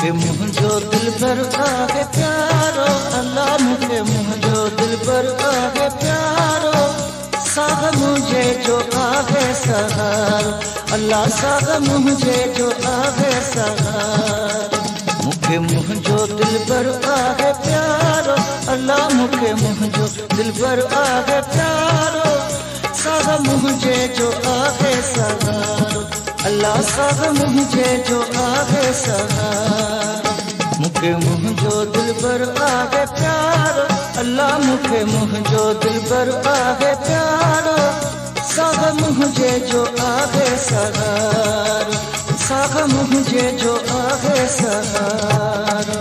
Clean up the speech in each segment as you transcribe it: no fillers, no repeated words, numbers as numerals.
मुखे मुंहिंजो दिलबर आहे प्यारो, अल्लाह मुखे मुंहिंजो दिलबर आहे प्यारो, साग मुझे जो आहे सहारो, अल्लाह साग मुझे जो आहे सहारो। मुखे मुंहिंजो दिलबर आहे प्यारो, अल्लाह मुखे मुंहिंजो दिलबर आहे प्यारो, साग मुझे जो आहे सहारो, अल्लाह साग मुझे जो आहे सहारो। मुखे मुंहिंजो दिलबर आहे प्यारो, अल्लाह मुखे मुंहिंजो दिलबर आहे प्यारो, साग मुझे जो आहे सहारो, साग मुझे जो आहे सहारो।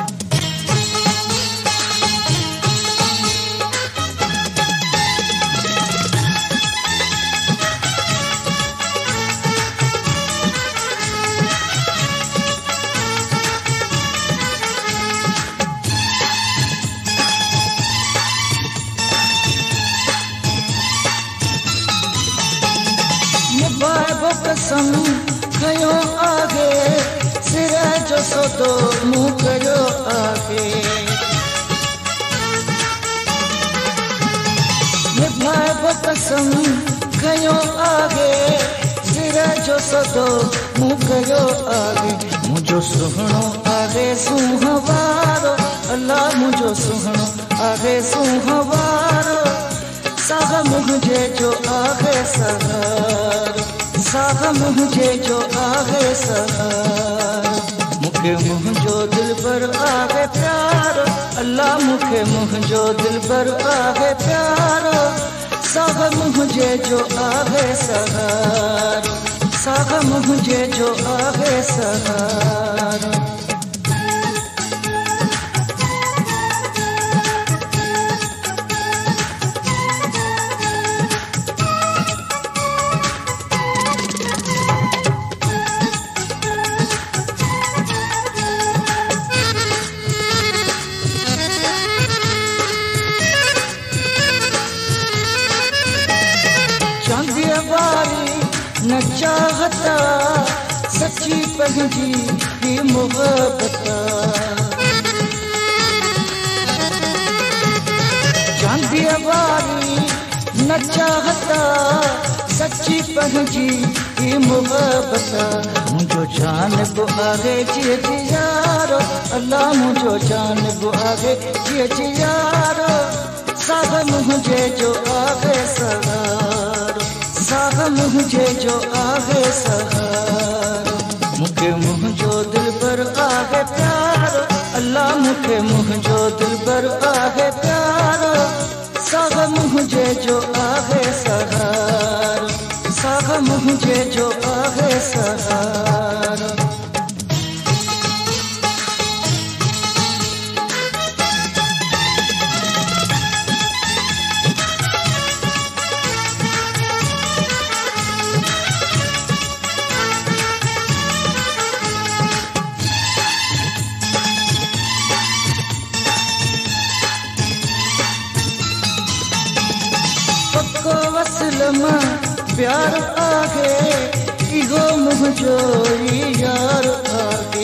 कसम खयो आगे सिर जो सौदो मूं कयो आगे, निभाइबो कसम खयो आगे सिर जो सौदो मूं कयो आगे। मुझो सुहिणो आहे सुहवारो, अल्लाह मुझो सुहिणो आहे सुहवारो, साग मुझे जो आहे सहारो, साग मुझे जो आहे सहारो। मुखे मुंहिंजो दिलबर आहे प्यारो, अल्लाह मुखे मुंहिंजो दिलबर आहे प्यारो, साग मुझे जो आहे सहारो, साग मुझे जो आहे सहारो। चांदीअ वारी न चाहता सच्ची पंहिंजी ही मोहब्बत, चांदीअ वारी न चाहता सच्ची पंहिंजी ही मोहब्बत। मुझो जानबो आहे जिए जियारो, अल्लाह मुझो जानबो आहे जिए जियारो, साग मुझे जो आहे सहारो, साग मुझे जो आहे सहारो। मुखे मुंहिंजो दिलबर आहे प्यारो, अल्लाह मुखे मुंहिंजो दिलबर आहे प्यारो, साग मुझे जो आहे सहारो, साग मुझे जो आहे सहारो। पक्को वसल मां प्यार आहे, इहो मुझो यार आहे,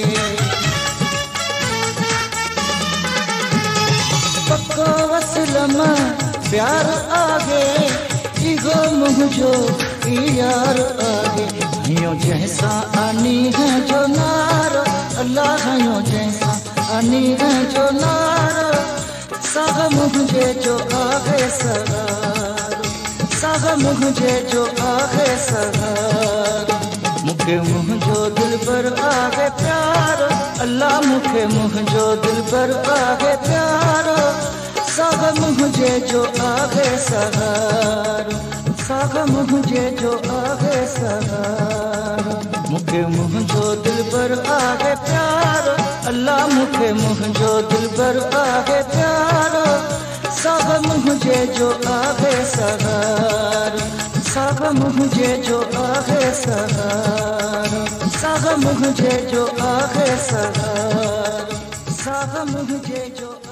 पक्को वसल मां प्यार आहे, इहो मुझो यार आहे। हयो जैसा आनी है जो नारो, अल्लाह हयो जैसा आनी है जो नारो, साग मुझे जो आहे सहारो, साग मुझे जो आहे सहारो। मुखे मुंहिंजो दिलबर आहे प्यारो, अल्लाह मुखे मुंहिंजो दिलबर आहे प्यारो, साग मुझे जो आहे सहारो, साग मुझे जो आहे सहारो। मुखे मुंहिंजो दिलबर आहे प्यारो, अल्लाह मुखे मुंहिंजो दिलबर आहे प्यारो, साग मुझे जो आहे सहारो, साग मुझे जो आहे सहारो, साग मुझे जो आहे सहारो, साग मुझे जो